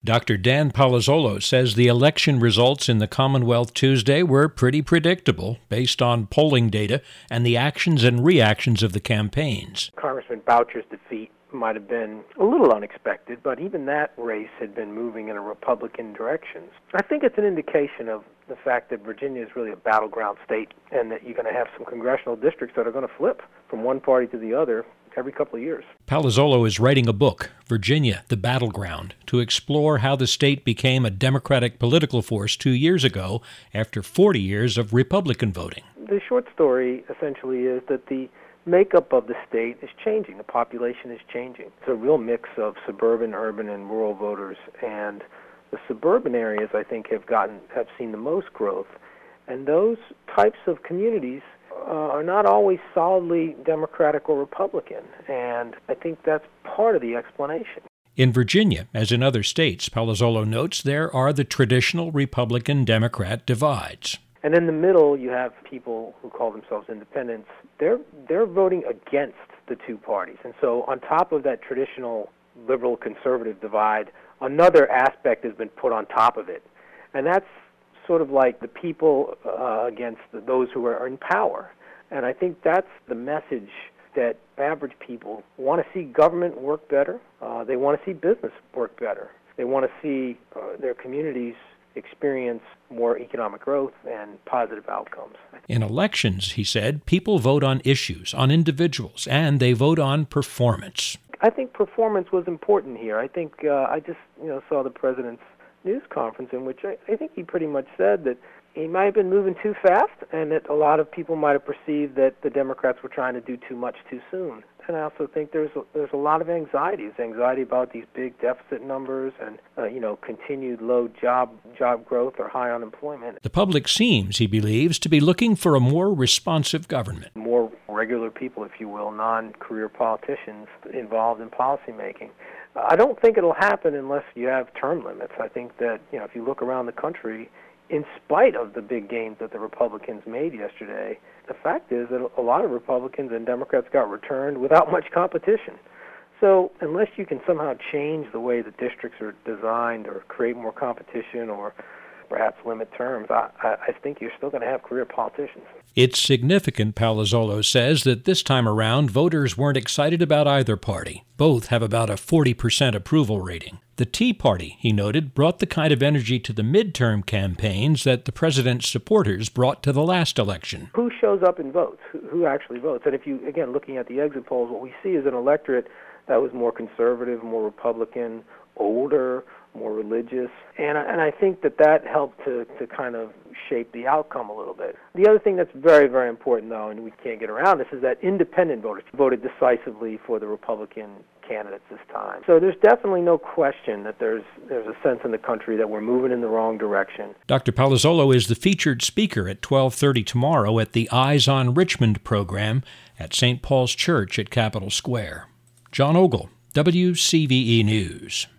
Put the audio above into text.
Dr. Dan Palazzolo says the election results in the Commonwealth Tuesday were pretty predictable based on polling data and the actions and reactions of the campaigns. Congressman Boucher's defeat might have been a little unexpected, but even that race had been moving in a Republican direction. I think it's an indication of the fact that Virginia is really a battleground state and that you're going to have some congressional districts that are going to flip from one party to the other every couple of years. Palazzolo is writing a book, Virginia, the Battleground, to explore how the state became a Democratic political force 2 years ago after 40 years of Republican voting. The short story essentially is that the makeup of the state is changing. The population is changing. It's a real mix of suburban, urban, and rural voters, and the suburban areas, I think, have seen the most growth, and those types of communities are not always solidly Democratic or Republican, and I think that's part of the explanation. In Virginia, as in other states, Palazzolo notes there are the traditional Republican-Democrat divides. And in the middle, you have people who call themselves independents. They're voting against the two parties. And so on top of that traditional liberal-conservative divide, another aspect has been put on top of it. And that's sort of like the people against those who are in power. And I think that's the message that average people want to see government work better. They want to see business work better. They want to see their communities experience more economic growth and positive outcomes. In elections, he said, people vote on issues, on individuals, and they vote on performance. I think performance was important here. I think I just saw the president's news conference in which I think he pretty much said that he might have been moving too fast and that a lot of people might have perceived that the Democrats were trying to do too much too soon. And I also think there's a lot of anxiety. There's anxiety about these big deficit numbers and continued low job growth or high unemployment. The public seems, he believes, to be looking for a more responsive government. More regular people, if you will, non-career politicians involved in policymaking. I don't think it'll happen unless you have term limits. I think that if you look around the country, in spite of the big gains that the Republicans made yesterday, the fact is that a lot of Republicans and Democrats got returned without much competition. So unless you can somehow change the way the districts are designed or create more competition or perhaps limit terms, I think you're still going to have career politicians. It's significant, Palazzolo says, that this time around voters weren't excited about either party. Both have about a 40% approval rating. The Tea Party, he noted, brought the kind of energy to the midterm campaigns that the president's supporters brought to the last election. Who shows up and votes? Who actually votes? And if you, again, looking at the exit polls, what we see is an electorate that was more conservative, more Republican, older, more religious, and I think that helped to kind of shape the outcome a little bit. The other thing that's very, very important, though, and we can't get around this, is that independent voters voted decisively for the Republican candidates this time. So there's definitely no question that there's a sense in the country that we're moving in the wrong direction. Dr. Palazzolo is the featured speaker at 12:30 tomorrow at the Eyes on Richmond program at St. Paul's Church at Capitol Square. John Ogle, WCVE News.